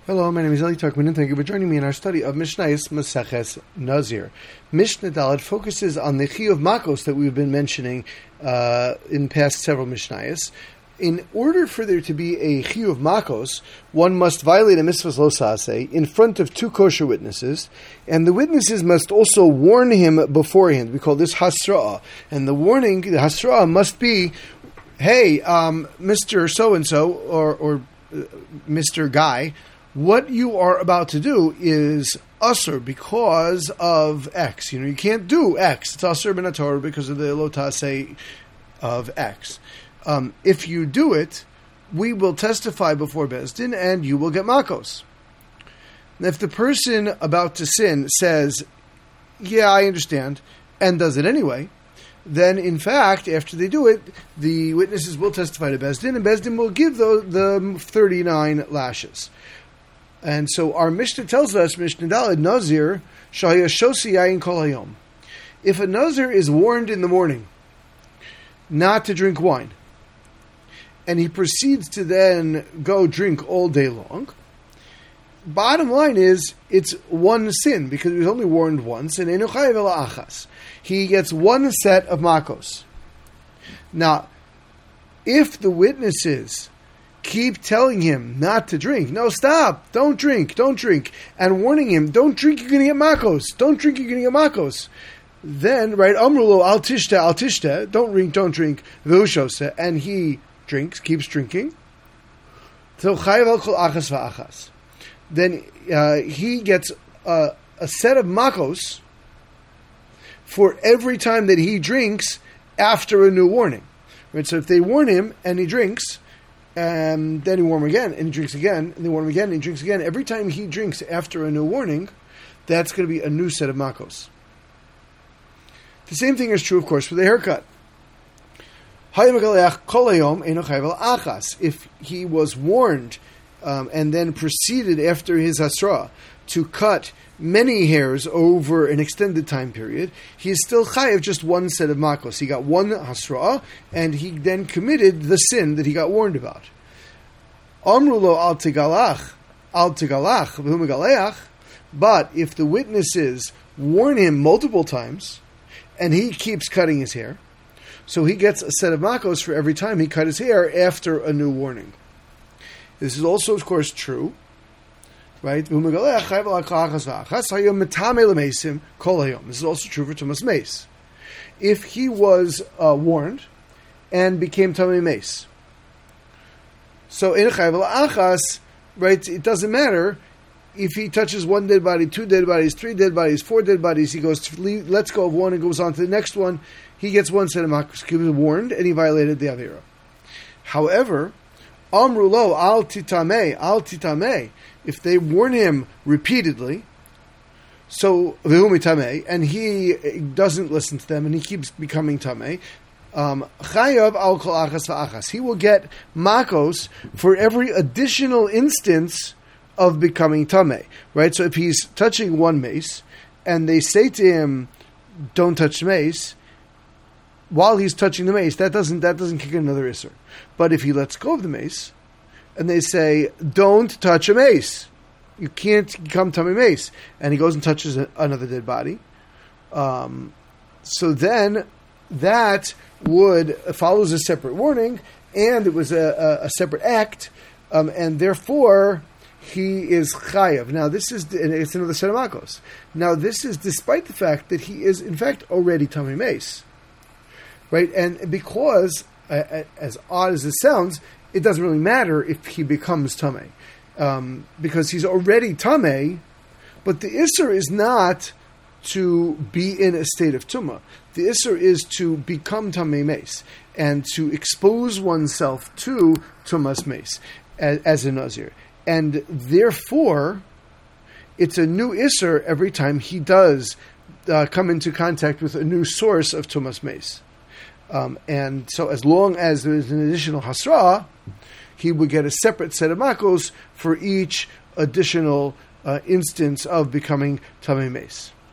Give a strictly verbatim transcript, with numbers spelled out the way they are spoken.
Hello, my name is Eli Tuckman, and thank you for joining me in our study of Mishnayos Maseches Nazir. Mishnah Dalet focuses on the Chiyuv Makos that we've been mentioning uh, in past several Mishnayos. In order for there to be a Chiyuv Makos, one must violate a Mitzvahs Lo Saseh in front of two kosher witnesses, and the witnesses must also warn him beforehand. We call this Hasra'ah. And the warning, the Hasra'ah, must be, hey, um, Mister So-and-so, or, or uh, Mister Guy, what you are about to do is usur because of X. You know, you can't do X. It's usur ben Torah because of the lo taseh of X. Um, if you do it, we will testify before Beis Din and you will get makos. And if the person about to sin says, yeah, I understand, and does it anyway, then in fact, after they do it, the witnesses will testify to Beis Din, and Beis Din will give the, the thirty-nine lashes. And so our Mishnah tells us, Mishnah Daled, Nazir, Shahaya Shosi Yayin Kol Hayom. If a Nazir is warned in the morning not to drink wine, and he proceeds to then go drink all day long, bottom line is, it's one sin, because he was only warned once, and Eino Chayav Ela Achas. He gets one set of makos. Now, if the witnesses keep telling him not to drink. No, stop. Don't drink. Don't drink. And warning him, don't drink, you're going to get makos. Don't drink, you're going to get makos. Then, right, Amrulo, al tishta, al tishta, don't drink, don't drink, v'ushose, and he drinks, keeps drinking. So, chayav al kol achas v'achas. Then uh, he gets uh, a set of makos for every time that he drinks after a new warning. Right, so if they warn him and he drinks, and then he warm again, and he drinks again, and they warm again, and he drinks again. Every time he drinks after a new warning, that's going to be a new set of makos. The same thing is true, of course, for the haircut. If he was warned um, and then proceeded after his hasra to cut many hairs over an extended time period, he is still chayav just one set of makos. He got one hasra, and he then committed the sin that he got warned about. Amrulo al tigalach, al tigalach, v'humegaleach. But if the witnesses warn him multiple times, and he keeps cutting his hair, so he gets a set of makos for every time he cut his hair after a new warning. This is also, of course, true. Right? This is also true for Tumas Meis. If he was uh, warned and became Tamei Meis, so in Achas, right, it doesn't matter if he touches one dead body, two dead bodies, three dead bodies, four dead bodies. He goes to leave, lets go of one and goes on to the next one. He gets one set of makos. He was warned and he violated the avera. However, Amru lo al titamei, al titamei. If they warn him repeatedly, so v'hu tamei, and he doesn't listen to them, and he keeps becoming tamei, um, chayav al kol achas v'achas. He will get makos for every additional instance of becoming tamei. Right. So if he's touching one mace, and they say to him, "Don't touch the mace," while he's touching the mace, that doesn't that doesn't kick in another isser. But if he lets go of the mace, and they say, don't touch a mace. You can't become tamei mace. And he goes and touches a, another dead body. Um, so then that would follows a separate warning, and it was a, a, a separate act, um, and therefore he is chayav. Now this is, and it's another set of makos. Now this is despite the fact that he is in fact already tamei mace. Right? And because, uh, as odd as it sounds, it doesn't really matter if he becomes tamei, um, because he's already tamei. But the isser is not to be in a state of tumah. The isser is to become tamei mace and to expose oneself to tumas mace as, as a nazir, and therefore it's a new isser every time he does uh, come into contact with a new source of tumas mace. Um, and so as long as there is an additional hasra, he would get a separate set of makos for each additional uh, instance of becoming tamei mace.